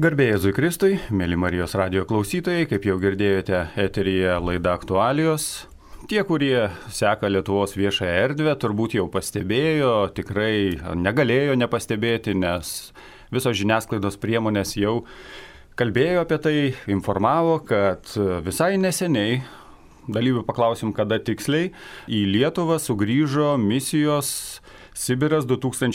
Garbė Jėzui Kristui, mėly Marijos radijo klausytojai, kaip jau girdėjote, eteryje laida Aktualijos. Tie, kurie seka Lietuvos viešąją erdvę, turbūt jau pastebėjo, tikrai negalėjo nepastebėti, nes visos žiniasklaidos priemonės jau kalbėjo apie tai, informavo, kad visai neseniai, dalyvių paklausim, kada tiksliai, į Lietuvą sugrįžo misijos Sibiras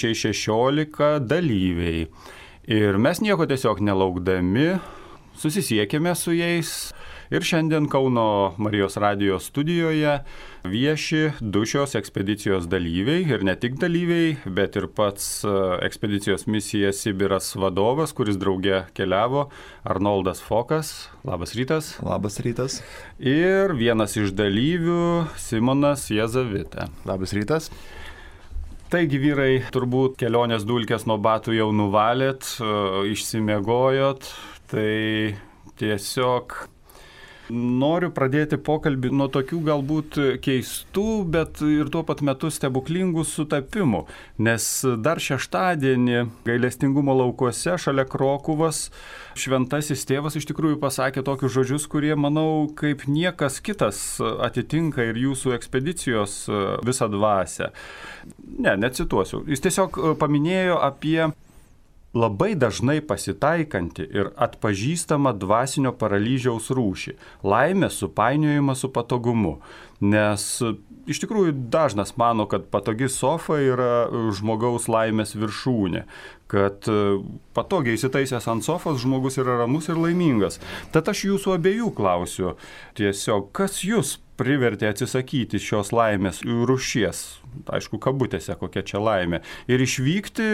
2016 dalyviai. Ir mes nieko tiesiog nelaukdami susisiekėme su jais ir šiandien Kauno Marijos radijo studijoje vieši du šios ekspedicijos dalyviai ir ne tik dalyviai, bet ir pats ekspedicijos misija Sibiras vadovas, kuris drauge keliavo, Arnoldas Fokas. Labas rytas. Labas rytas. Ir vienas iš dalyvių, Simonas Jazavita. Labas rytas. Taigi vyrai, turbūt kelionės dulkės nuo batų jau nuvalėt, išsimiegojot, tai tiesiog noriu pradėti pokalbį nuo tokių galbūt keistų, bet ir tuo pat metu stebuklingų sutapimų, nes dar šeštadienį gailestingumo laukuose šalia Krokuvos šventasis tėvas iš tikrųjų pasakė tokius žodžius, kurie, manau, kaip niekas kitas atitinka ir jūsų ekspedicijos visą dvasią. Necituosiu. Jis tiesiog paminėjo apie labai dažnai pasitaikantį ir atpažįstamą dvasinio paralyžiaus rūšį – laimė supainiojama su patogumu. Nes iš tikrųjų dažnas mano, kad patogi sofa yra žmogaus laimės viršūnė, kad patogiai įsitaisęs ant sofos žmogus yra ramus ir laimingas. Tad aš jūsų abiejų klausiu tiesiog, kas jūs privertė atsisakyti šios laimės rūšies, aišku, kabutėse kokia čia laimė, ir išvykti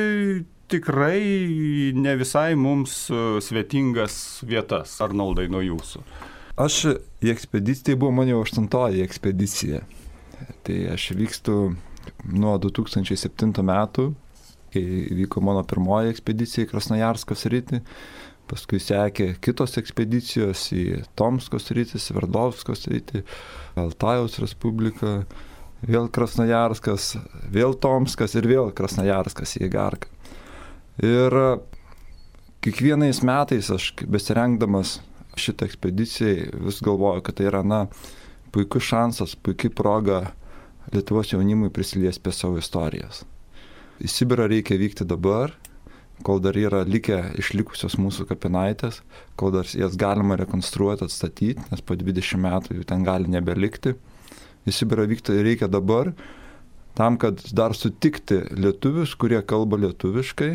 tikrai ne visai mums svetingas vietas. Arnoldai, nuo jūsų. Aš į ekspediciją, buvo mano 8-oji ekspedicija. Tai aš vykstu nuo 2007 metų, kai vyko mano pirmoji ekspedicija į Krasnojarsko sritį. Paskui sekė kitos ekspedicijos į Tomsko sritį, Sverdlovsko sritį, Altajaus Respubliką, vėl Krasnojarskas, vėl Tomskas ir vėl Krasnojarskas į Igarką. Ir kiekvienais metais aš besirengdamas šitą ekspediciją vis galvoju, kad tai yra puikus šansas, puikia proga Lietuvos jaunimui prisiliesti prie savo istorijos. Į Sibirą reikia vykti dabar, kol dar yra išlikusios mūsų kapinaitės, kol dar jas galima rekonstruoti, atstatyti, nes po 20 metų jų ten gali nebelikti. Į Sibirą vykti reikia dabar, tam, kad dar sutikti lietuvius, kurie kalba lietuviškai,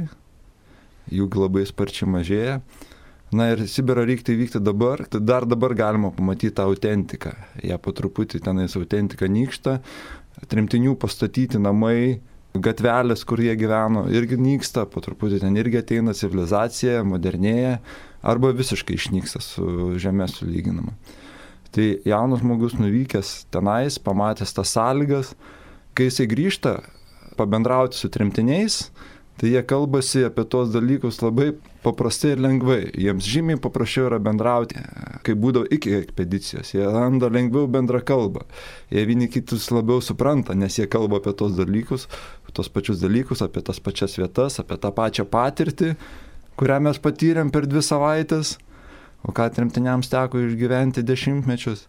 jų labai sparčiai mažėja. Ir Sibirą reikia vykti dabar, tai dar dabar galima pamatyti tą autentiką. Jie po truputį tenais autentika nyksta, tremtinių pastatyti namai, gatvelės, kur jie gyveno, irgi nyksta, po truputį ten irgi ateina civilizacija, modernėja, arba visiškai išnyksta su žemė sulyginama. Tai jaunas žmogus nuvykęs tenais, pamatęs tas sąlygas, kai jisai grįžta pabendrauti su tremtiniais, tai jie kalbasi apie tos dalykus labai paprastai ir lengvai. Jiems žymiai paprasčiau yra bendrauti, kai būdavo iki ekspedicijos. Jie randa lengviau bendrą kalbą. Jie vieni kitus labiau supranta, nes jie kalba apie tos dalykus, tos pačius dalykus, apie tas pačias vietas, apie tą pačią patirtį, kurią mes patyrėm per 2 savaitės, o ką tremtiniams teko išgyventi 10 mečius.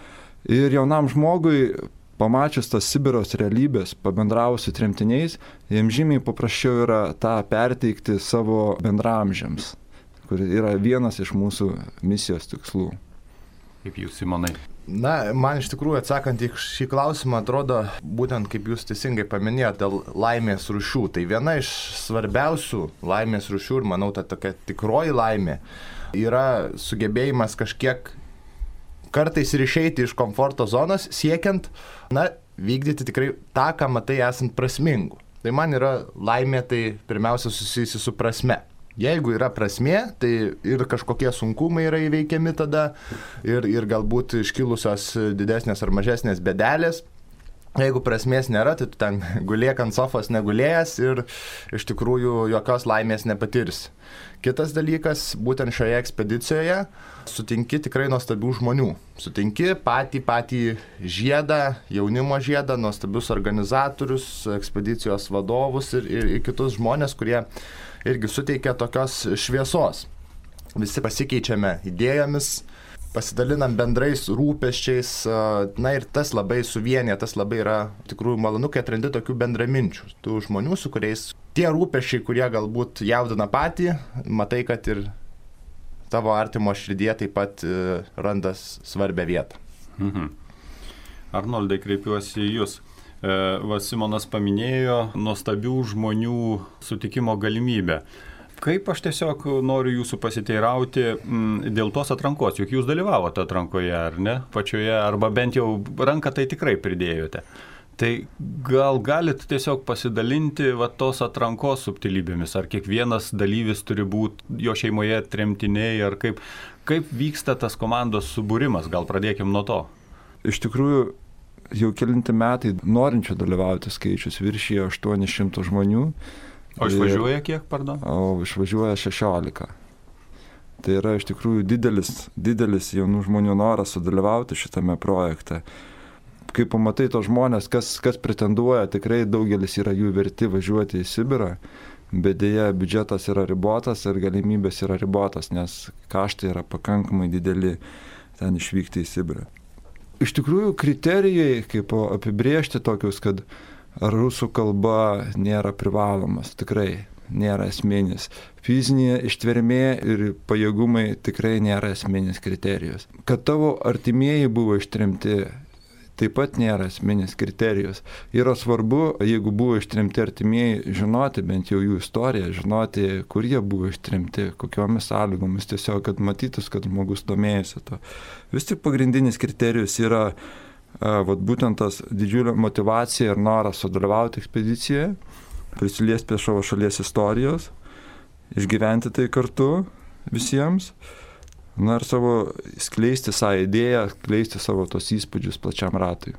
Ir jaunam žmogui, pamačius tas Sibiros realybės, pabendravus su tremtiniais, jiems žymiai paprasčiau yra tą perteikti savo bendramžiams, kur yra vienas iš mūsų misijos tikslų. Kaip jūs, Simonai? Man iš tikrųjų atsakant į šį klausimą atrodo, būtent kaip jūs teisingai paminėjote, dėl laimės rūšių. Tai viena iš svarbiausių laimės rūšių, ir manau, ta tokia tikroji laimė, yra sugebėjimas kažkiek kartais ir išeiti iš komforto zonos, siekiant, vykdyti tikrai tą, ką matai esant prasmingu. Tai man yra laimė, tai pirmiausia susijusi su prasme. Jeigu yra prasmė, tai ir kažkokie sunkumai yra įveikiami tada, ir galbūt iškilusios didesnės ar mažesnės bėdelės. Jeigu prasmės nėra, tai tu ten gulėk ant sofos negulėjęs ir iš tikrųjų jokios laimės nepatirsi. Kitas dalykas, būtent šioje ekspedicijoje sutinki tikrai nuostabių žmonių. Sutinki patį žiedą, jaunimo žiedą, nuostabius organizatorius, ekspedicijos vadovus ir kitus žmonės, kurie irgi suteikia tokios šviesos. visi pasikeičiame idėjomis, pasidalinam bendrais rūpesčiais, na ir tas labai suvienyje, tas labai yra tikrųjų malonu, kai atrandi tokių bendraminčių, tų žmonių, su kuriais tie rūpesčiai, kurie galbūt jaudina patį, matai, kad ir tavo artimo širdyje taip pat randa svarbią vietą. Arnoldai, kreipiuosi į Jūs. Simonas paminėjo nuostabių žmonių sutikimo galimybę. Kaip aš tiesiog noriu Jūsų pasiteirauti dėl tos atrankos, juk Jūs dalyvavote atrankoje, ar ne? Pačioje, arba bent jau ranką tai tikrai pridėjote. Tai gal galit tiesiog pasidalinti tos atrankos subtilybėmis, ar kiekvienas dalyvis turi būti jo šeimoje tremtiniai, ar kaip vyksta tas komandos subūrimas, gal pradėkim nuo to. Iš tikrųjų, jau kelinti metai norinčių dalyvauti skaičius viršyje 800 žmonių. O išvažiuoja kiek, pardon? O išvažiuoja 16. Tai yra iš tikrųjų didelis jaunų žmonių noras sudalyvauti šitame projekte. Kai pamatai tos žmonės, kas pretenduoja, tikrai daugelis yra jų verti važiuoti į Sibirą, bet dėja biudžetas yra ribotas ir galimybės yra ribotas, nes kaštai yra pakankamai dideli ten išvykti į Sibirą. Iš tikrųjų kriterijai, kaip apibrėžti tokius, kad rusų kalba nėra privalomas, tikrai nėra esminis. Fizinė ištvermė ir pajėgumai tikrai nėra esminis kriterijus. Kad tavo artimieji buvo ištremti, taip pat nėra esminis kriterijus. Yra svarbu, jeigu buvo ištremti artimieji, žinoti bent jau jų istoriją, žinoti, kur jie buvo ištremti, kokiomis sąlygomis, tiesiog, kad matytus, kad žmogus domėjosi to. Vis tik pagrindinis kriterijus yra būtent tas didžiulė motyvacija ir noras sudalyvauti ekspedicijoje, prisiliesti prie savo šalies istorijos, išgyventi tai kartu visiems, na ir savo skleisti savo idėją, skleisti savo tos įspūdžius plačiam ratui.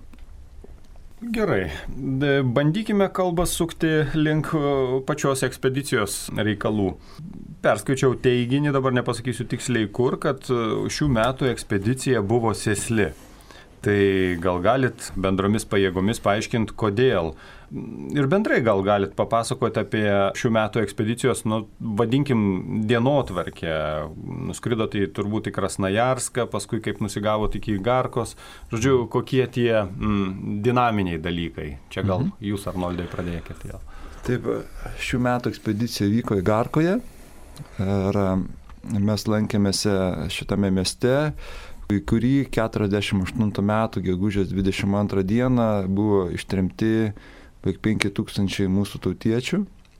Gerai, bandykime kalbą sukti link pačios ekspedicijos reikalų. Perskaičiau teiginį, dabar nepasakysiu tiksliai kur, kad šių metų ekspedicija buvo sėsli. Tai gal galit bendromis pajėgomis paaiškinti, kodėl. Ir bendrai gal galit papasakoti apie šių metų ekspedicijos, vadinkim, dienotvarkę. Nuskridot į turbūt į Krasnojarską, paskui kaip nusigavot iki Igarkos. Žodžiu, kokie tie dinaminiai dalykai. Čia gal jūs, Arnoldai, pradėkite. Taip, šių metų ekspedicija vyko Igarkoje. Ir mes lankėmės šitame mieste, į kurį 48 metų gegužės 22 dieną buvo ištremti beveik 5000 mūsų tautiečių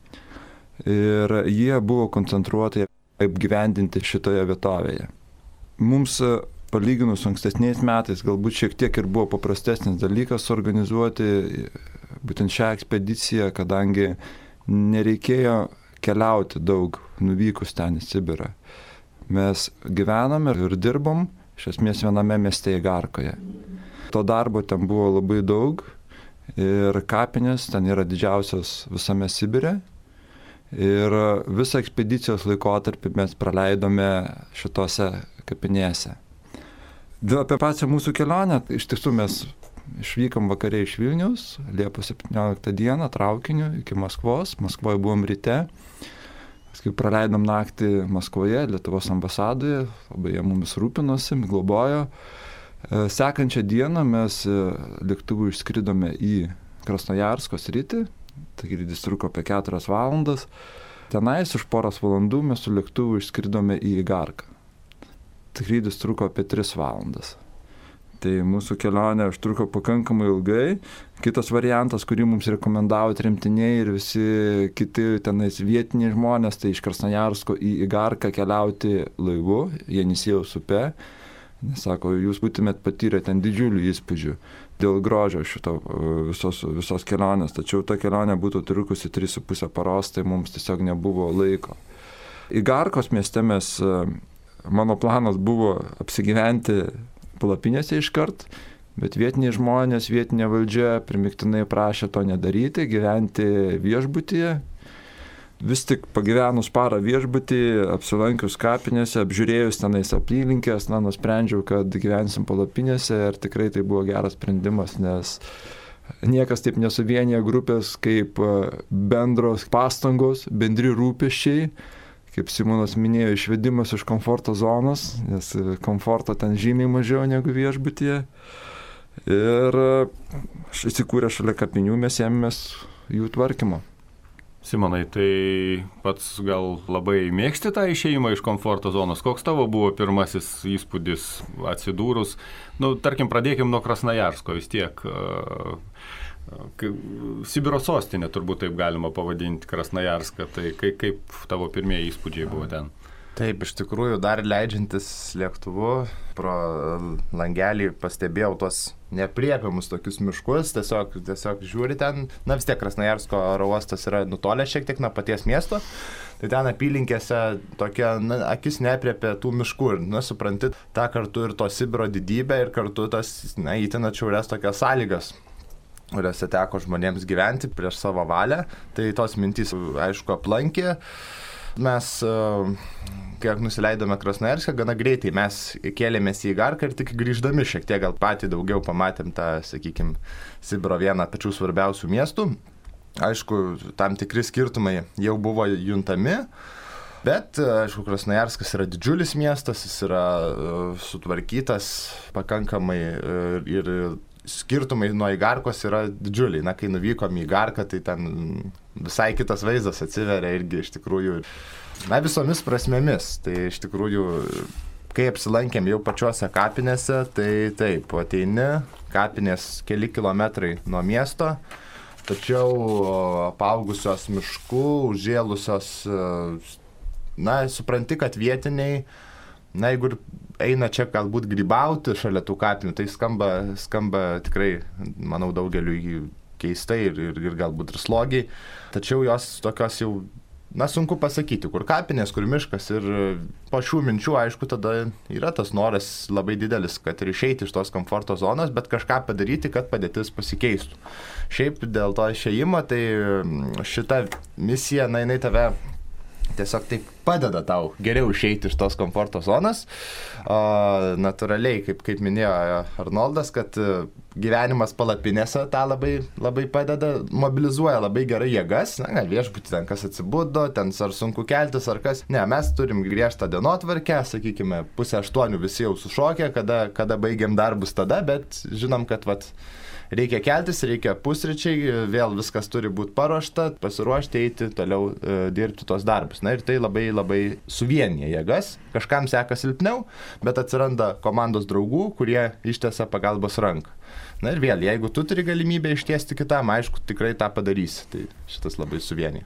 ir jie buvo koncentruotai apgyvendinti šitoje vietovėje. Mums palyginus ankstesniais metais galbūt šiek tiek ir buvo paprastesnis dalykas organizuoti būtent šią ekspediciją, kadangi nereikėjo keliauti daug nuvykus ten į Sibirą. Mes gyvenom ir dirbom iš esmės viename mieste Igarkoje. To darbo ten buvo labai daug ir kapinės ten yra didžiausios visame Sibire. Ir visą ekspedicijos laikotarpį mes praleidome šitose kapinėse. Apie pačią mūsų kelionę, iš tiesų mes išvykom vakare iš Vilniaus, Liepos 17 dieną traukiniu iki Maskvos. Maskvoje buvom ryte. Kai praleidom naktį Maskvoje, Lietuvos ambasadoje, labai jie mumis rūpinosi, globojo. Sekančią dieną mes lėktuvu išskridome į Krasnojarsko sritį, tai skrydis truko apie 4 valandas. Tenais už poros valandų mes su lėktuvu išskridome į Igarką. Skrydis truko apie 3 valandas. Tai mūsų kelionė užtruko pakankamai ilgai. Kitas variantas, kurį mums rekomendavo tremtiniai ir visi kiti tenais vietiniai žmonės, tai iš Krasnojarsko į Igarką keliauti laivu, Jenisiejaus upe. Nes sako, jūs būtumėt patyrę ten didžiulių įspūdžių dėl grožio šito visos kelionės. Tačiau ta kelionė būtų trukusi 3,5 paros, tai mums tiesiog nebuvo laiko. Igarkos mieste mano planas buvo apsigyventi palapinėse iškart, bet vietiniai žmonės, vietinė valdžia primiktinai prašė to nedaryti, gyventi viešbutyje. Vis tik pagyvenus parą viešbutį, apsilankius kapinėse, apžiūrėjus tenais apylinkės, nusprendžiau, kad gyvensim palapinėse ir tikrai tai buvo geras sprendimas, nes niekas taip nesuvienija grupės kaip bendros pastangos, bendri rūpesčiai, kaip Simonas minėjo, išvedimas iš komforto zonos, nes komforto ten žymiai mažiau negu viešbutyje. Ir įsikūrę šalia kapinių mes ėmėmės jų tvarkymo. Simonai, tai pats gal labai mėgsti tą išėjimą iš komforto zonos. Koks tavo buvo pirmasis įspūdis atsidūrus? Tarkim, pradėkim nuo Krasnojarsko vis tiek. Sibiro sostinė, turbūt taip galima pavadinti Krasnojarską. Tai kaip tavo pirmieji įspūdžiai buvo ten? Taip, iš tikrųjų, dar leidžiantis lėktuvu pro langelį pastebėjau tos nepriepiamus tokius miškus, tiesiog žiūri ten, vis tiek Krasnojarsko oro uostas yra nutolęs šiek tiek nuo paties miesto, tai ten apylinkėse tokia, akis nepriepia tų miškų ir, supranti, tą kartu ir to Sibiro didybę ir kartu tas, įtin atšiaurias tokias sąlygas, kuriuose teko žmonėms gyventi prieš savo valią, tai tos mintys, aišku, aplankė. Mes, kiek nusileidome Krasnojarską, gana greitai mes kėlėmės į Igarką ir tik grįždami šiek tiek gal patį daugiau pamatėm tą, sakykime, Sibiro vieną pačių svarbiausių miestų. Aišku, tam tikri skirtumai jau buvo juntami, bet, aišku, Krasnojarskas yra didžiulis miestas, jis yra sutvarkytas pakankamai ir skirtumai nuo Igarkos yra didžiuliai. Kai nuvykom į Igarką, tai ten visai kitas vaizdas atsiveria irgi iš tikrųjų, visomis prasmėmis. Tai iš tikrųjų, kai apsilankėm jau pačiuose kapinėse, tai taip, ateini, kapinės keli kilometrai nuo miesto, tačiau apaugusios miškų, užžėlusios, supranti, kad vietiniai, jeigu ir eina čia galbūt grybauti šalia tų kapinių, tai skamba tikrai, manau, daugeliu keistai ir galbūt ir slogiai, tačiau jos tokios jau, sunku pasakyti, kur kapinės, kur miškas ir po šių minčių, aišku, tada yra tas noras labai didelis, kad ir išeiti iš tos komforto zonos, bet kažką padaryti, kad padėtis pasikeistų. Šiaip dėl to išėjimo, tai šita misija, jinai tave tiesiog taip padeda tau geriau išeiti iš tos komforto zonos. Natūraliai, kaip minėjo Arnoldas, kad gyvenimas palapinėse tą labai padeda, mobilizuoja labai gerai jėgas. Viešbutį ten kas atsibudo, ten ar sunku keltis, ar kas. Ne, mes turim griežtą dienotvarkę, sakykime, 7:30 visi jau sušokę, kada baigiam darbus tada, bet žinom, kad reikia keltis, reikia pusryčiai, vėl viskas turi būti paruošta, pasiruošti eiti, toliau dirbti tos darbus. Ir tai labai suvienyje jėgas, kažkam seka silpniau, bet atsiranda komandos draugų, kurie ištiesia pagalbos ranką. Ir vėl, jeigu tu turi galimybę ištiesti kitam, aišku, tikrai tą padarysi. Tai šitas labai suvienyje.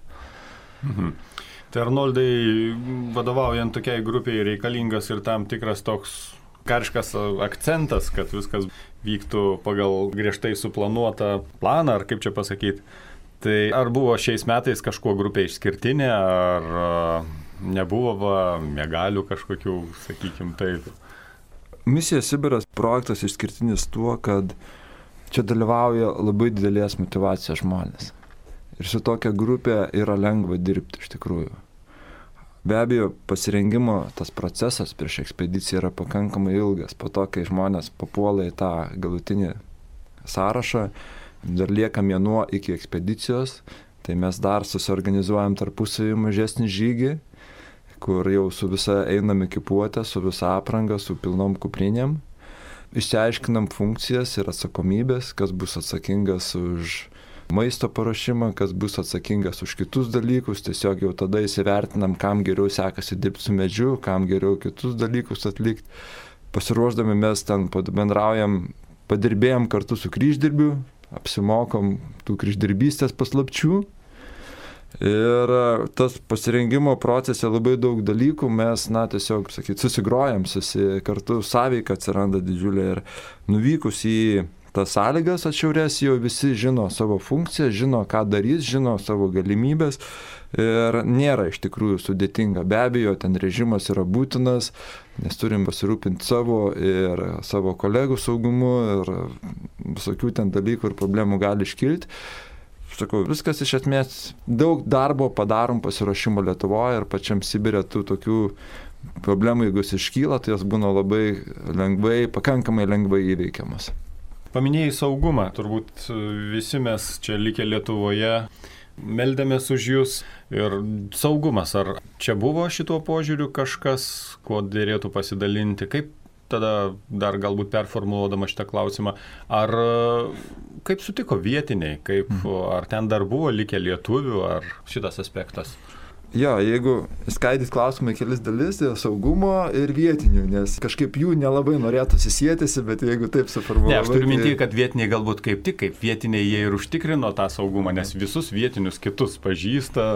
Tai Arnoldai, vadovaujant tokiai grupiai, reikalingas ir tam tikras toks kariškas akcentas, kad viskas vyktų pagal griežtai suplanuotą planą, ar kaip čia pasakyti. Tai ar buvo šiais metais kažkuo grupė išskirtinė, ar nebuvo megalių kažkokių, sakykim, taip? Misija Sibiras projektas išskirtinis tuo, kad čia dalyvauja labai didelės motyvacijos žmonės. Ir su tokia grupė yra lengva dirbti iš tikrųjų. Be abejo, pasirengimo tas procesas prieš ekspediciją yra pakankamai ilgas. Po to, kai žmonės papuola į tą galutinį sąrašą, dar lieka mėnuo iki ekspedicijos, tai mes dar susiorganizuojam tarpusavį mažesnį žygį, kur jau su visa einam ekipuotė, su visa apranga, su pilnom kuprinėm. Išsiaiškinam funkcijas ir atsakomybės, kas bus atsakingas už maisto paruošimą, kas bus atsakingas už kitus dalykus, tiesiog jau tada įsivertinam, kam geriau sekasi dirbti su medžiu, kam geriau kitus dalykus atlikti. Pasiruošdami mes ten bendraujam, padirbėjom kartu su kryždirbiu, apsimokom tų kryždirbystės paslapčių. Ir tas pasirengimo procese labai daug dalykų mes, tiesiog, susigrojam, kartu sąveika atsiranda didžiulė ir nuvykus į tas sąlygas atšiaurės jau visi žino savo funkciją, žino, ką darys, žino savo galimybės ir nėra iš tikrųjų sudėtinga. Be abejo, ten režimas yra būtinas, nes turim pasirūpinti savo ir savo kolegų saugumu ir visokių ten dalykų ir problemų gali iškilti. Sakau, viskas iš esmės daug darbo padarom pasiruošimo Lietuvoje ir pačiam Sibire tų tokių problemų, jeigu jis iškyla, tai jos būna labai pakankamai lengvai įveikiamas. Paminėjai saugumą, turbūt visi mes čia likę Lietuvoje meldėmės už jūs. Ir saugumas, ar čia buvo šituo požiūriu kažkas, kuo dėrėtų pasidalinti? Kaip tada dar galbūt performuluodama šitą klausimą, ar kaip sutiko vietiniai, ar ten dar buvo likę lietuvių, ar šitas aspektas? Jo, jeigu skaidyt klausimą į kelis dalis, tai saugumo ir vietinių, nes kažkaip jų nelabai norėtų susijętisi, bet jeigu taip suformuoluoju. Ne, aš turiu minti, kad vietiniai galbūt kaip vietiniai jie ir užtikrino tą saugumą, nes visus vietinius kitus pažįsta,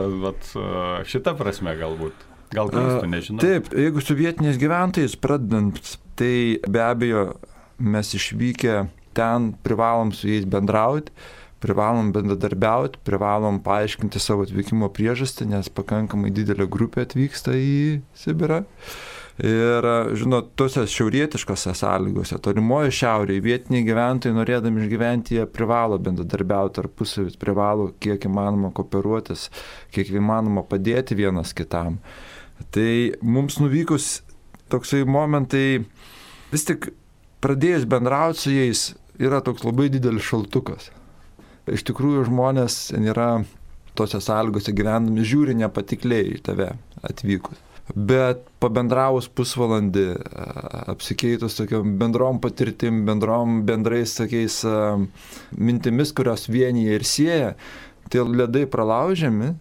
šitą prasme galbūt. Gal klystu, nežinau. Taip, jeigu su vietiniais gyventojais pradedant, tai be abejo mes išvykę ten privalom su jais bendrauti, privalom bendradarbiauti, privalom paaiškinti savo atvykimo priežastį, nes pakankamai didelė grupė atvyksta į Sibirą. Ir, žinot, tose šiaurietiškose sąlygose, tolimoje šiaurėje, vietiniai gyventojai, norėdami išgyventi, jie privalo bendradarbiauti tarpusavį, privalo kiek įmanoma kooperuotis, kiek įmanoma padėti vienas kitam. Tai mums nuvykus toksai momentai, vis tik pradėjus bendrauti su jais, yra toks labai didelis šaltukas. Iš tikrųjų žmonės yra tose sąlygose gyvendami, žiūri nepatikliai į tave atvykus. Bet pabendravus pusvalandį, apsikeitus tokiom bendrom patirtim, bendrais tokiais mintimis, kurios vienyje ir sieja, tie ledai pralaužiami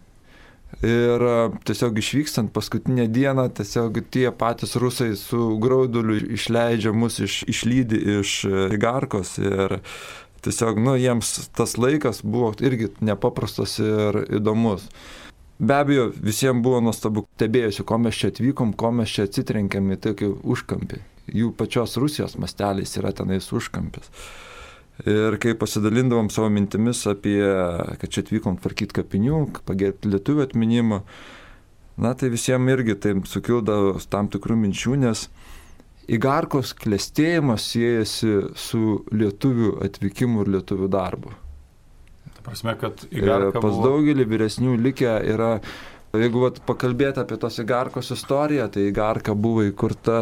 ir tiesiog išvykstant paskutinę dieną, tiesiog tie patys rusai su grauduliu išleidžia mus, išlydi iš Igarkos ir tiesiog, jiems tas laikas buvo irgi nepaprastas ir įdomus. Be abejo, visiems buvo nuostabu, stebėjusi, ko mes čia atvykom, ko mes čia atsitrenkėm į tokį užkampį. Jų pačios Rusijos masteliais yra tenais užkampis. Ir kai pasidalindavom savo mintimis apie, kad čia atvykom tvarkyti kapinių, pagerbti lietuvių atminimą, tai visiems irgi taip sukildavo tam tikrų minčių, nes Igarkos klestėjimas siejasi su lietuvių atvykimu ir lietuvių darbu. Ta prasme, kad Igarka pas daugelį vyresnių likę yra, jeigu pakalbėti apie tos Igarkos istoriją, tai Igarka buvo įkurta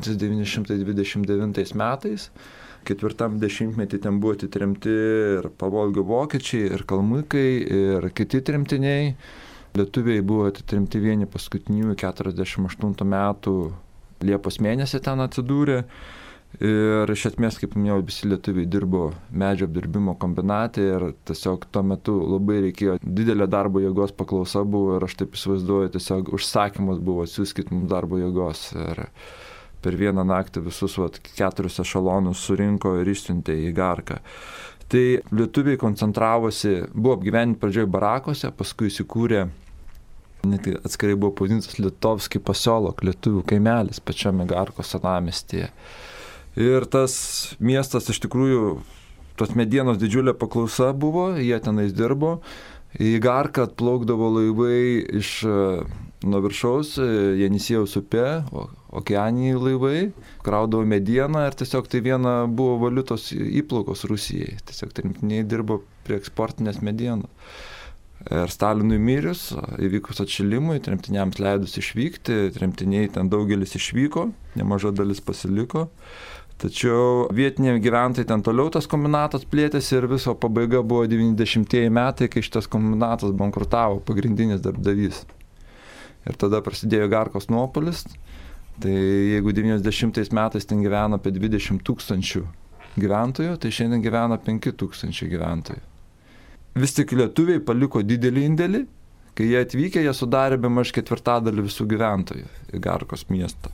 1929 metais. 4 dešimtmetį ten buvo atitremti ir Pavolgio vokiečiai, ir kalmuikai, ir kiti tremtiniai. Lietuviai buvo atitremti vieni paskutinių 48 metų Liepos mėnesį ten atsidūrė. Ir iš esmės, kaip minėjau, visi lietuviai dirbo medžio apdirbimo kombinate ir tiesiog tuo metu labai reikėjo, didelė darbo jėgos paklausa buvo ir aš taip įsivaizduoju, tiesiog užsakymas buvo, siųskit mums darbo jėgos. Ir per vieną naktį visus 4 ešelonus surinko ir išsiuntė į Igarką. Tai lietuviai koncentravosi, buvo apgyventi pradžioje barakose, paskui įsikūrė, net atskirai buvo pavadintas Litovski pasiolok, lietuvių kaimelis pačiame Igarkos senamiestyje. Ir tas miestas iš tikrųjų, tos medienos didžiulė paklausa buvo, jie tenais dirbo. Į Igarką atplaukdavo laivai nuo viršaus, Jenisiejaus upe, okeaniniai laivai, kraudavo medieną ir tiesiog tai viena buvo valiutos įplaukos Rusijai. Tiesiog tremtiniai dirbo prie eksportinės medienos. Ir Stalinui mirus, įvykus atšilimui, tremtiniams leidus išvykti, tremtiniai ten daugelis išvyko, nemaža dalis pasiliko. Tačiau vietiniai gyventojai ten toliau tas kombinatas plėtėsi ir viso pabaiga buvo 90-ieji metai, kai šitas kombinatas bankrutavo, pagrindinis darbdavys. Ir tada prasidėjo Igarkos nuopuolis. Tai jeigu 90 metais ten gyveno apie 20 000 gyventojų, tai šiandien gyvena 5 000 gyventojų. Vis tik lietuviai paliko didelį indėlį, kai jie atvykę, jie sudarė bemaž 1/4 visų gyventojų Igarkos miesto.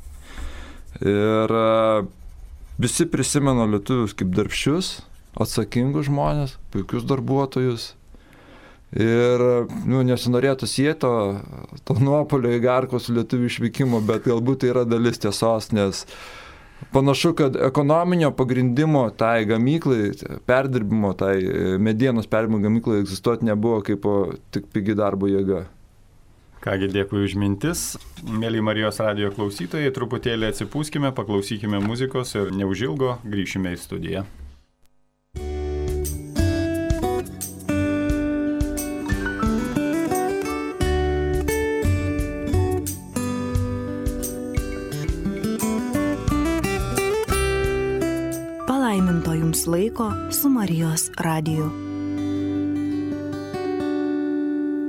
Ir visi prisimena lietuvius kaip darbščius, atsakingus žmonės, puikius darbuotojus. Ir nesinorėtų sieti to nuopuolio Igarkos lietuvių išvykimo, bet galbūt tai yra dalis tiesos, nes panašu, kad ekonominio pagrindimo tai gamyklai, perdirbimo, tai medienos perdirbimo gamyklai egzistuoti nebuvo kaip tik pigi darbo jėga. Kągi, dėkui už mintis. Mėly Marijos radijo klausytojai, truputėlį atsipūskime, paklausykime muzikos ir neužilgo grįšime į studiją. Palaiminto jums laiko su Marijos radiju.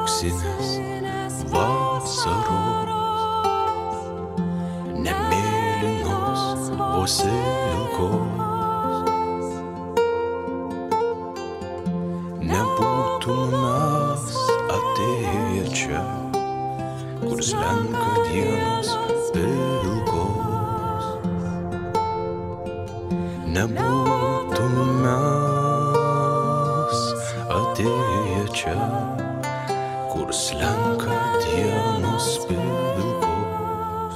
auksinės vasaros, nemėlynos vos ilgos. Nebūtum mes atėję čia, kur slenka dienos pilkos. Nebūtum mes atėję čia, kur slenka dienos pilkos.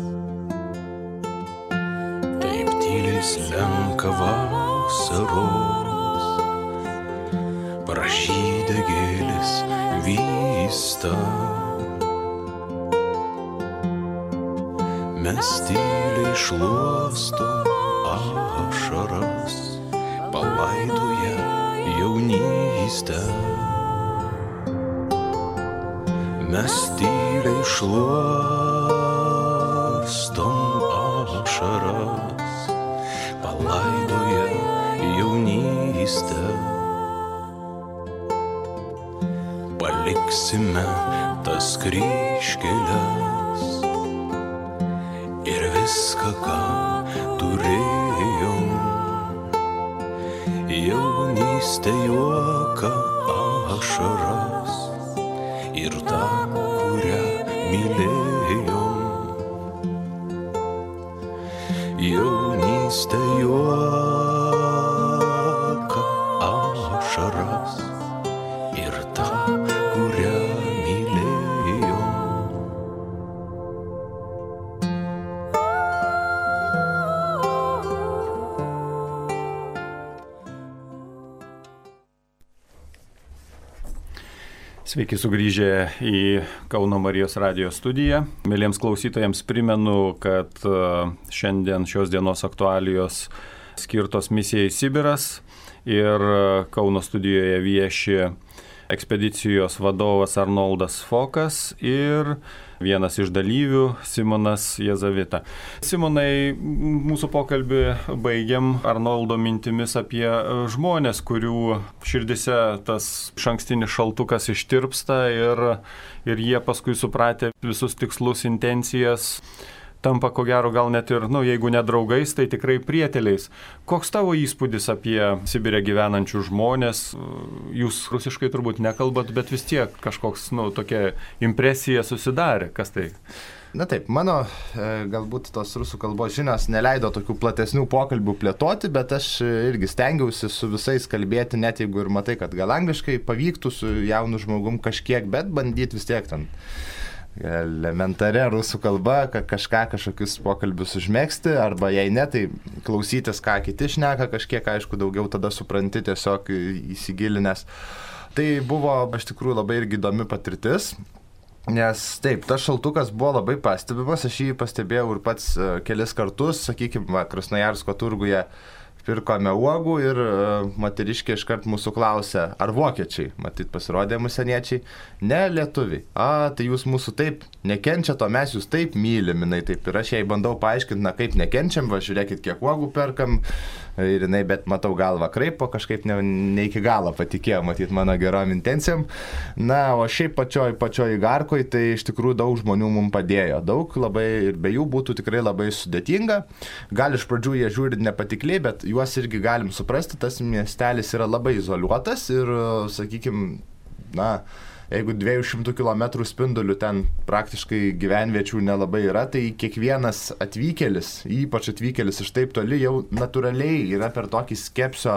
Taip tyliai slenka vasaros, pražydę gėlės vysta. Mes tyliai šluostom ašaras, palaidoję jaunystę. Mes tyliai šluostom ašaras, palaidoję jaunystę. Paliksime tas kryžkeles ir viską, ką turėjom. Jaunystė, juoką, ašaras ir tą, kurią mylėjom. Jaunystė, juoką, ašaras ir tą, kurią mylėjom. Sveiki sugrįžę į Kauno Marijos radijo studiją. Mėlyms klausytojams primenu, kad šiandien šios dienos aktualijos skirtos misijai Sibiras ir Kauno studijoje vieši ekspedicijos vadovas Arnoldas Fokas ir vienas iš dalyvių Simonas Jezavita. Simonai, mūsų pokalbį baigiam Arnoldo mintimis apie žmonės, kurių širdise tas išankstinis šaltukas ištirpsta ir jie paskui supratę visus tikslus, intencijas, tampa ko gero gal net ir, jeigu ne draugais, tai tikrai prieteliais. Koks tavo įspūdis apie Sibire gyvenančius žmonės? Jūs rusiškai turbūt nekalbat, bet vis tiek kažkoks, tokia impresija susidarė. Kas tai? Na taip, mano galbūt tos rusų kalbos žinios neleido tokių platesnių pokalbių plėtoti, bet aš irgi stengiausi su visais kalbėti, net jeigu ir matai, kad gal angliškai pavyktų su jaunu žmogum kažkiek, bet bandyti vis tiek ten elementarė rusų kalba, kažkokius pokalbius užmėgsti, arba jei ne, tai klausytis, ką kiti šneka, kažkiek, aišku, daugiau tada supranti tiesiog įsigilinęs. Tai buvo iš tikrųjų labai irgi įdomi patirtis, nes taip, tas šaltukas buvo labai pastebimas, aš jį pastebėjau ir pats kelis kartus, sakykime, Krasnojarsko turguje pirkome uogų ir moteriškė iškart mūsų klausė, ar vokiečiai, matyt pasirodė užsieniečiai, ne lietuviai. Tai jūs mūsų taip nekenčiat, o mes jūs taip mylim, jinai taip. Ir aš jai bandau paaiškinti, kaip nekenčiam, va žiūrėkit, kiek uogų perkam, ir jinai, bet matau galvą kraipo, kažkaip ne iki galo patikėjo, matyt, mano gerom intencijom. Na, o šiaip pačioj Igarkoj, tai iš tikrųjų daug žmonių mums padėjo. Daug labai ir be jų būtų tikrai labai sudėtinga. Gal iš pradžių jie žiūri nepatikliai, bet juos irgi galim suprasti, tas miestelis yra labai izoliuotas ir, sakykime, jeigu 200 km spindulių ten praktiškai gyvenviečių nelabai yra, tai kiekvienas atvykėlis, ypač atvykėlis iš taip toli, jau natūraliai yra per tokį skepsio,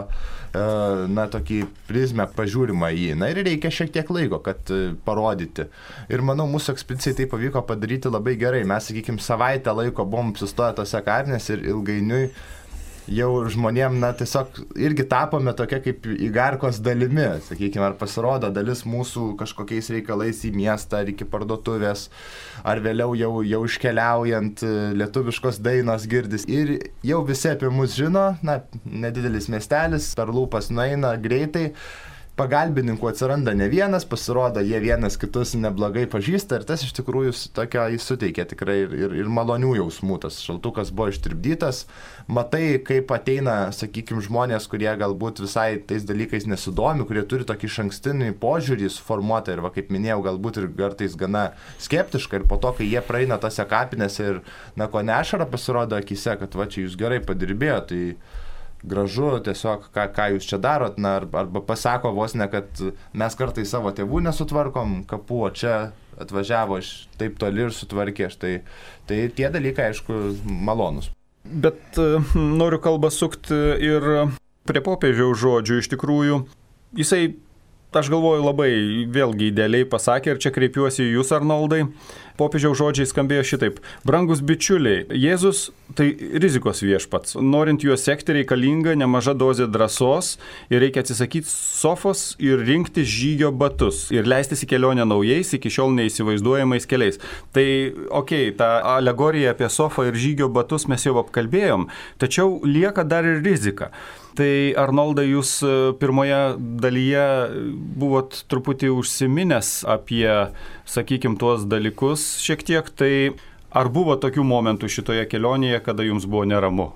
tokį prizmę pažiūrimą į jį. Na ir reikia šiek tiek laiko, kad parodyti. Ir manau, mūsų ekspedicijai tai pavyko padaryti labai gerai. Mes, sakykime, savaitę laiko buvom apsistoję tose kapinėse ir ilgainiui jau žmonėm, tiesiog irgi tapome tokia kaip Igarkos dalimi, sakykime, ar pasirodo dalis mūsų kažkokiais reikalais į miestą, ar iki parduotuvės, ar vėliau jau iškeliaujant lietuviškos dainos girdis. Ir jau visi apie mus žino, nedidelis miestelis, per lūpas nueina greitai. pagalbininkų atsiranda ne vienas, pasirodo, jie vienas kitus neblogai pažįsta ir tas iš tikrųjų tokia jis suteikia tikrai ir malonių jausmų. Tas šaltukas buvo ištirpdytas. Matai, kaip ateina, sakykime, žmonės, kurie galbūt visai tais dalykais nesidomi, kurie turi tokį išankstinį požiūrį suformuotą ir, kaip minėjau, galbūt ir kartais gana skeptišką ir po to, kai jie praeina tose kapinėse ir, ko nešara pasirodo akise, kad va čia jūs gerai padirbėjo, tai gražu tiesiog, ką jūs čia darot, arba pasako vos ne, kad mes kartais savo tėvų nesutvarkom kapų, o čia atvažiavo iš taip toli ir sutvarkė. Tai tie dalykai, aišku, malonus. Bet noriu kalbą sukti ir prie popiežiaus žodžių. Iš tikrųjų, jisai, aš galvoju, labai vėlgi idealiai pasakė, ir čia kreipiuosi į jūs, Arnoldai. Popiežiaus žodžiai skambėjo šitaip: brangus bičiuliai, Jėzus tai rizikos viešpats. Norint juo sekti, reikalinga nemaža dozė drąsos ir reikia atsisakyti sofos ir rinkti žygio batus ir leistis į kelionę naujais, iki šiol neįsivaizduojamais keliais. Tai, tą alegoriją apie sofą ir žygio batus mes jau apkalbėjom, tačiau lieka dar ir rizika. Tai, Arnoldai, jūs pirmoje dalyje buvot truputį užsiminęs apie, sakykime, tuos dalykus šiek tiek. Tai ar buvo tokių momentų šitoje kelionėje, kada jums buvo neramu?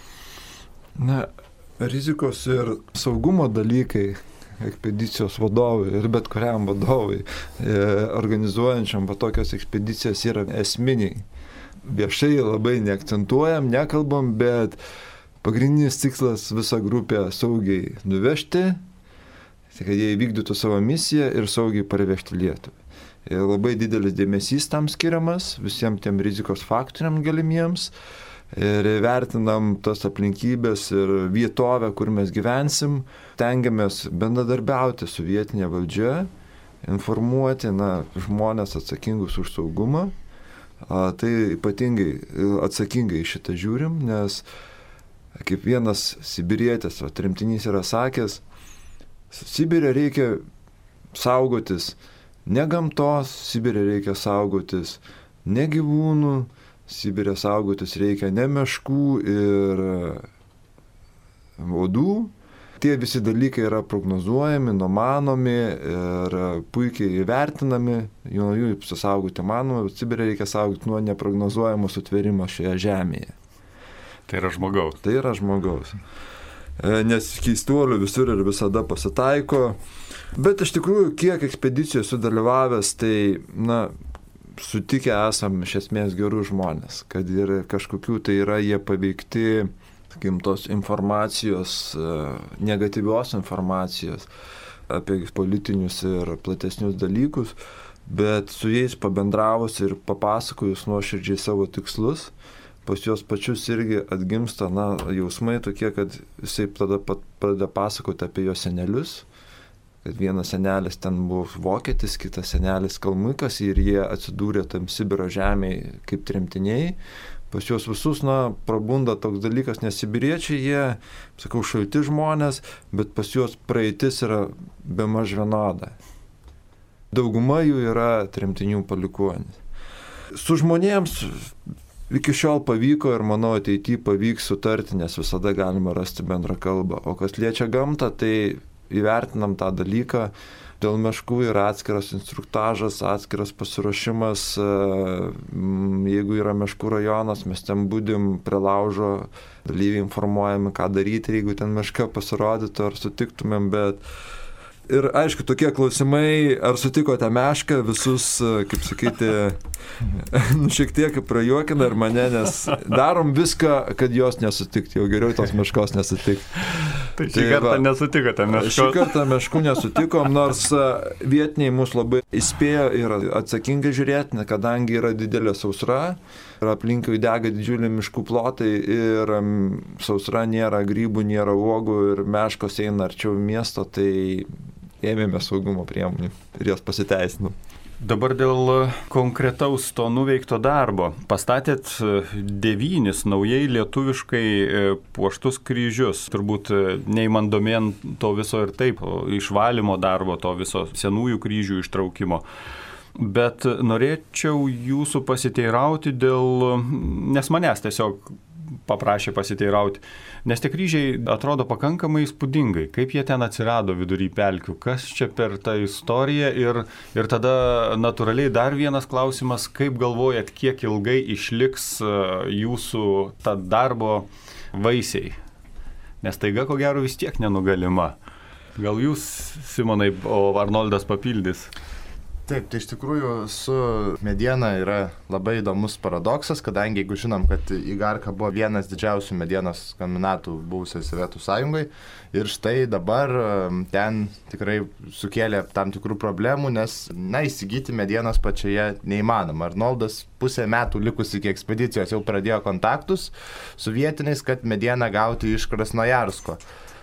Na, rizikos ir saugumo dalykai ekspedicijos vadovui ir bet kuriam vadovui, organizuojančiam tokios ekspedicijas, yra esminiai. Viešai labai neakcentuojam, nekalbam, bet pagrindinis tikslas visą grupę saugiai nuvežti, kad jie įvykdytų savo misiją ir saugiai parvežti Lietuvą. Ir labai didelis dėmesys tam skiriamas, visiems tiem rizikos faktoriam galimiems. Ir vertinam tas aplinkybės ir vietovę, kur mes gyvensim. Tengiamės bendradarbiauti su vietinė valdžia, informuoti žmonės atsakingus už saugumą. Tai ypatingai atsakingai šitą žiūrim, nes kaip vienas sibirietis, tremtinys yra sakęs, Sibire reikia saugotis ne gamtos, Sibire reikia saugotis ne gyvūnų, Sibire saugotis reikia ne meškų ir uodų. Tie visi dalykai yra prognozuojami, numanomi ir puikiai įvertinami, jų apsisaugoti manoma, Sibire reikia saugoti nuo neprognozuojamo sutvėrimo šioje žemėje. Tai yra žmogaus. Tai yra žmogaus. Nes keistuolių visur ir visada pasitaiko. Bet iš tikrųjų, kiek ekspedicijų sudalyvavęs, tai, sutikę esam iš esmės gerų žmonės, kad ir kažkokių tai yra jie paveikti, sakykim, tos informacijos, negatyvios informacijos apie politinius ir platesnius dalykus, bet su jais pabendravus ir papasakojus nuoširdžiai savo tikslus, pas juos pačius irgi atgimsta jausmai tokie, kad jisai tada pradeda pasakoti apie jo senelius, kad vienas senelis ten buvo vokietis, kitas senelis kalmuikas ir jie atsidūrė tam Sibiro žemėje kaip tremtiniai. Pas juos visus, prabunda toks dalykas, nes sibiriečiai jie, šalti žmonės, bet pas juos praeitis yra bemaž vienoda. Dauguma jų yra tremtinių palikuonys. Su žmonėms iki šiol pavyko ir manau ateityje pavyks sutarti, nes visada galima rasti bendrą kalbą. O kas liečia gamtą, tai įvertinam tą dalyką. Dėl meškų yra atskiras instruktažas, atskiras pasiruošimas. Jeigu yra meškų rajonas, mes ten būdim prie laužo, dalyviai informuojami, ką daryti, jeigu ten meška pasirodytų, ar sutiktumėm, bet... Ir aišku, tokie klausimai, ar sutikote mešką, visus, kaip sakyti, šiek tiek prajuokina ir mane, nes darom viską, kad jos nesutikti, jau geriau tos meškos nesutikti. Tai šį kartą nesutikote meškos? Šį kartą meškų nesutikom, nors vietiniai mus labai įspėjo ir atsakingai žiūrėti, kadangi yra didelė sausra ir aplinkui dega didžiuliai miškų plotai ir sausra nėra grybų, nėra uogų ir meškos eina arčiau miesto, tai ėmėme saugumo priemonių ir jos pasiteisino. Dabar dėl konkretaus to nuveikto darbo. Pastatėt 9 naujai lietuviškai puoštus kryžius. Turbūt neįman domėn to viso ir taip, išvalymo darbo, to viso senųjų kryžių ištraukimo. Bet norėčiau jūsų pasiteirauti nes manęs tiesiog paprašė pasiteirauti, nes tie kryžiai atrodo pakankamai įspūdingai, kaip jie ten atsirado vidury pelkių, kas čia per tą istoriją ir tada natūraliai dar vienas klausimas, kaip galvojat, kiek ilgai išliks jūsų ta darbo vaisiai, nes taiga ko gero vis tiek nenugalima. Gal jūs, Simonai, o Arnoldas papildys? Taip, tai iš tikrųjų su mediena yra labai įdomus paradoksas, kadangi jeigu žinom, kad Igarka buvo vienas didžiausių medienos kombinatų buvusioje Sovietų Sąjungoje ir štai dabar ten tikrai sukėlė tam tikrų problemų, nes įsigyti medienos pačioje neįmanoma. Arnoldas pusę metų likus iki ekspedicijos jau pradėjo kontaktus su vietiniais, kad medieną gauti iš Krasnojarsko.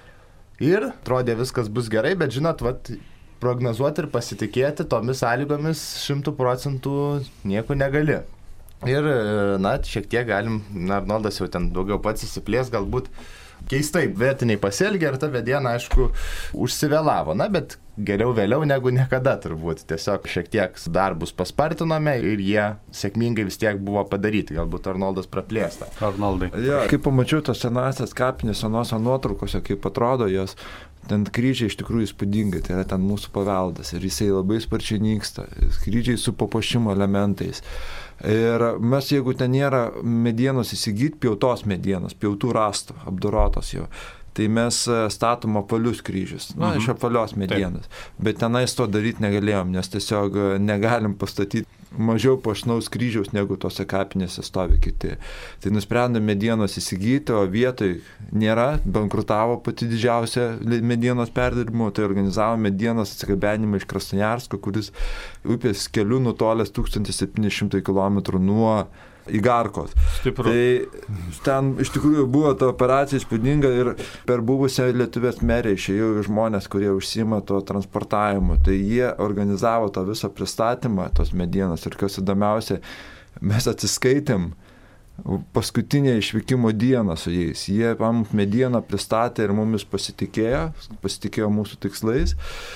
Ir atrodė viskas bus gerai, bet žinot, prognozuoti ir pasitikėti tomis sąlygomis 100% nieko negali. Ir, šiek tiek galim, Arnoldas jau ten daugiau pats įsiplės, galbūt keistai vietiniai pasielgė ir ta mediena, aišku, užsivėlavo. Bet geriau vėliau negu niekada turbūt. Tiesiog šiek tiek darbus paspartinome ir jie sėkmingai vis tiek buvo padaryti. Galbūt Arnoldas praplėsta. Arnoldai. Ja, kai pamačiau tas senasias kapinės senose nuotraukose, kaip atrodo jos, ten kryžiai iš tikrųjų įspūdingai, tai yra ten mūsų paveldas ir jisai labai sparčiai nyksta. Kryžiai su papuošimo elementais. Ir mes, jeigu ten nėra medienos įsigyti, pjautos medienos, pjautų rastų, apdorotos jau, tai mes statom apvalius kryžius, iš apvalios medienos. Taip. Bet tenais to daryti negalėjom, nes tiesiog negalim pastatyti mažiau puošnaus kryžiaus, negu tose kapinėse stovi kiti. Tai nusprendėm medienos įsigyti, o vietoj nėra, bankrutavo pati didžiausia medienos perdirbimo, tai organizavo medienos atsigabenimą iš Krasnojarsko, kuris upės keliu nutolęs 1700 km nuo Igarkos. Stipru. Tai ten iš tikrųjų buvo ta operacija įspūdinga ir per buvusią Lietuvės merę išėjo žmonės, kurie užsiima to transportavimu. Tai jie organizavo tą visą pristatymą, tos medienos. Ir kas įdomiausia, mes atsiskaitėm paskutinę išvykimo dieną su jais. Jie mums medieną pristatė ir mumis pasitikėjo mūsų tikslais.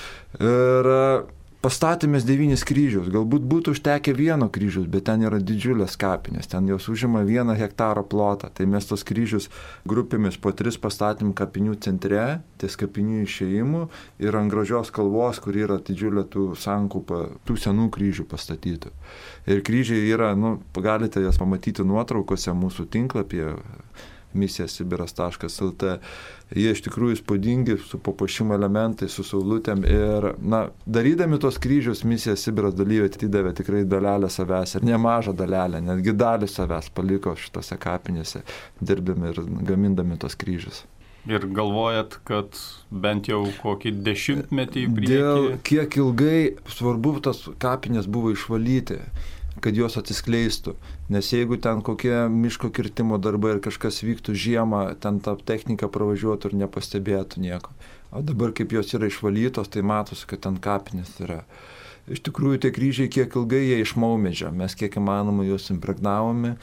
Ir pastatėmės 9 kryžius, galbūt būtų užtekę 1 kryžius, bet ten yra didžiulės kapinės, ten jos užima 1 hektaro plotą, tai mes tos kryžius grupėmis po 3 pastatėm kapinių centre, ties kapinių išėjimų ir ant gražios kalvos, kur yra didžiulė tų sankaupa, tų senų kryžių pastatytų. Ir kryžiai yra, galite jas pamatyti nuotraukose mūsų tinklapyje, misija-sibiras.lt. Jie iš tikrųjų įspūdingi, su papuošimo elementais, su saulutėm ir, darydami tos kryžius, misija Sibiras dalyviai atidavė tikrai dalelę savęs ir nemažą dalelę, netgi dalį savęs paliko šitose kapinėse, dirbdami ir gamindami tos kryžius. Ir galvojat, kad bent jau kokį 10-metį į priekį? Dėl kiek ilgai svarbu tas kapinės buvo išvalyti, kad jos atsiskleistų. Nes jeigu ten kokie miško kirtimo darbai ir kažkas vyktų žiemą, ten ta technika pravažiuotų ir nepastebėtų nieko. O dabar, kaip jos yra išvalytos, tai matosi, kad ten kapinės yra. Iš tikrųjų, tie kryžiai kiek ilgai jie iš maumedžio. Mes kiek įmanoma juos impregnavome.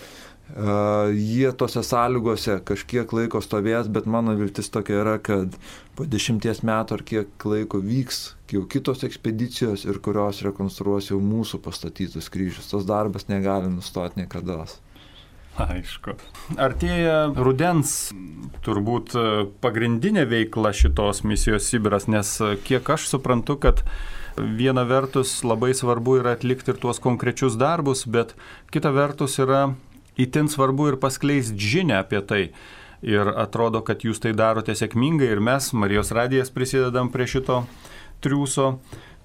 Jie tose sąlygose kažkiek laiko stovės, bet mano viltis tokia yra, kad po 10 metų ar kiek laiko vyks jau kitos ekspedicijos ir kurios rekonstruos jau mūsų pastatytus kryžius. Tas darbas negali nustoti niekada. Aišku. Artėja rudens turbūt pagrindinė veikla šitos misijos Sibiras, nes kiek aš suprantu, kad viena vertus labai svarbu yra atlikti ir tuos konkrečius darbus, bet kita vertus yra itin svarbu ir paskleisti žinią apie tai. Ir atrodo, kad jūs tai darote sėkmingai ir mes, Marijos radijas, prisidedam prie šito triūso.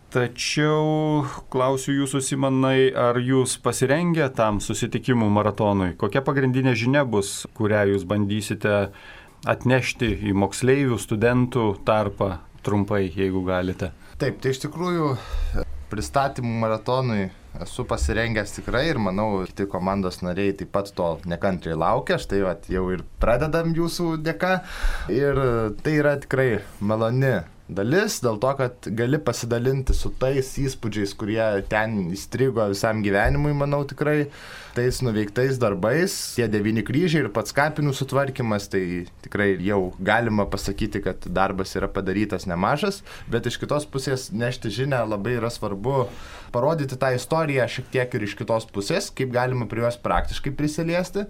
Tačiau klausiu jūsų, Simonai, ar jūs pasirengę tam susitikimų maratonui? Kokia pagrindinė žinia bus, kurią jūs bandysite atnešti į moksleivių, studentų tarpą trumpai, jeigu galite? Taip, tai iš tikrųjų pristatymų maratonui esu pasirengęs tikrai ir manau, kiti komandos nariai taip pat to nekantriai laukia. Štai jau ir pradedam jūsų dėka. Ir tai yra tikrai maloni dalis, dėl to, kad gali pasidalinti su tais įspūdžiais, kurie ten įstrigo visam gyvenimui, manau tikrai, tais nuveiktais darbais. Tie 9 kryžiai ir pats kapinių sutvarkymas, tai tikrai jau galima pasakyti, kad darbas yra padarytas nemažas, bet iš kitos pusės nešti žinią labai yra svarbu parodyti tą istoriją šiek tiek ir iš kitos pusės, kaip galima prie jos praktiškai prisiliesti.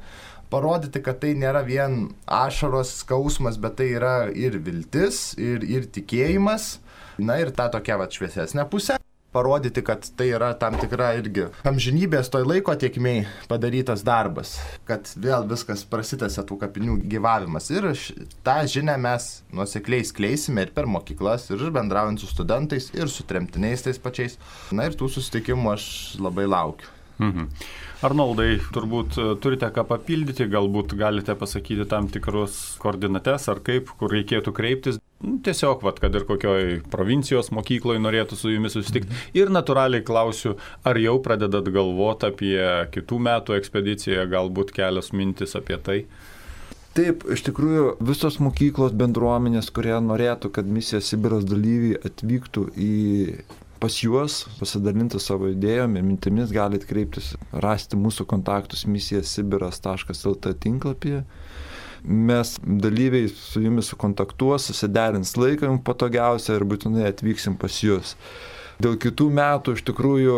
parodyti, kad tai nėra vien ašaros, skausmas, bet tai yra ir viltis, ir tikėjimas, na ir ta tokia šviesesnė pusė. Parodyti, kad tai yra tam tikra irgi amžinybės toj laiko tėkmėj padarytas darbas, kad vėl viskas prasitęsia tų kapinių gyvavimas. Ir tą žinią mes nuosekliai skleisime ir per mokyklas, ir bendraujant su studentais, ir su tremtiniais tais pačiais. Na ir tų susitikimų aš labai laukiu. Arnoldai, turbūt turite ką papildyti, galbūt galite pasakyti tam tikrus koordinates ar kaip, kur reikėtų kreiptis. Tiesiog, kad ir kokioj provincijos mokykloje norėtų su jumis susitikti. Ir natūraliai klausiu, ar jau pradedat galvoti apie kitų metų ekspediciją, galbūt kelios mintis apie tai? Taip, iš tikrųjų visos mokyklos bendruomenės, kurie norėtų, kad misija Sibiras dalyviai atvyktų pas juos, pasidalinti savo idėjom ir mintimis, galite kreiptis, rasti mūsų kontaktus misijasibiras.lt tinklapyje. Mes dalyviai su jumis sukontaktuos, susiderins laiką jums patogiausia ir būtinai atvyksim pas jūs. Dėl kitų metų iš tikrųjų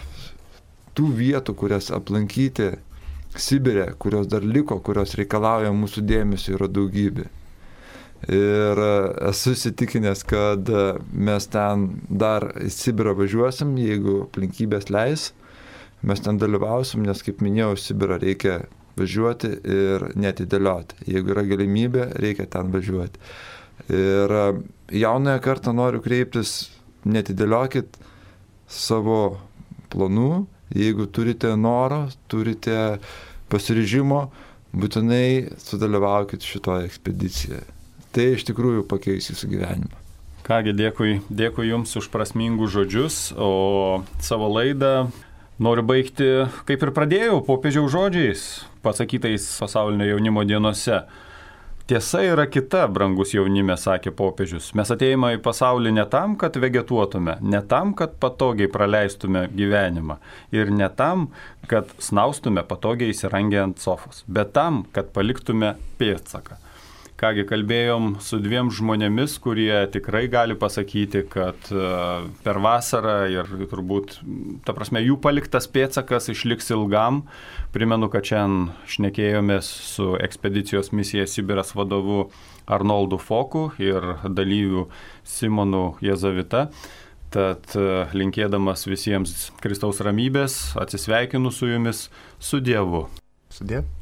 tų vietų, kurias aplankyti Sibire, kurios dar liko, kurios reikalauja mūsų dėmesio, yra daugybė. Ir esu įsitikinęs, kad mes ten dar į Sibirą važiuosim, jeigu aplinkybės leis, mes ten dalyvausim, nes kaip minėjau, Sibirą reikia važiuoti ir netidėlioti. Jeigu yra galimybė, reikia ten važiuoti. Ir jaunąją kartą noriu kreiptis, netidėliokit savo planų, jeigu turite noro, turite pasiryžimo, būtinai sudalyvaukit šitoje ekspedicijoje. Tai iš tikrųjų pakeis jūsų gyvenimą. Kągi, dėkui Jums už prasmingus žodžius, o savo laidą noriu baigti, kaip ir pradėjau, popiežiaus žodžiais, pasakytais pasaulinio jaunimo dienose. Tiesa yra kita, brangus jaunime, sakė popiežius. Mes atėjome į pasaulį ne tam, kad vegetuotume, ne tam, kad patogiai praleistume gyvenimą ir ne tam, kad snaustume patogiai įsirangę ant sofos, bet tam, kad paliktume pėdsaką. Kągi, kalbėjom su dviem žmonėmis, kurie tikrai gali pasakyti, kad per vasarą ir turbūt, ta prasme, jų paliktas pėdsakas išliks ilgam. Primenu, kad šiandien šnekėjomės su ekspedicijos misija Sibiras vadovu Arnoldu Foku ir dalyviu Simonu Jezavita. Tad linkėdamas visiems Kristaus ramybės, atsisveikinu su jumis, su Dievu. Sudie.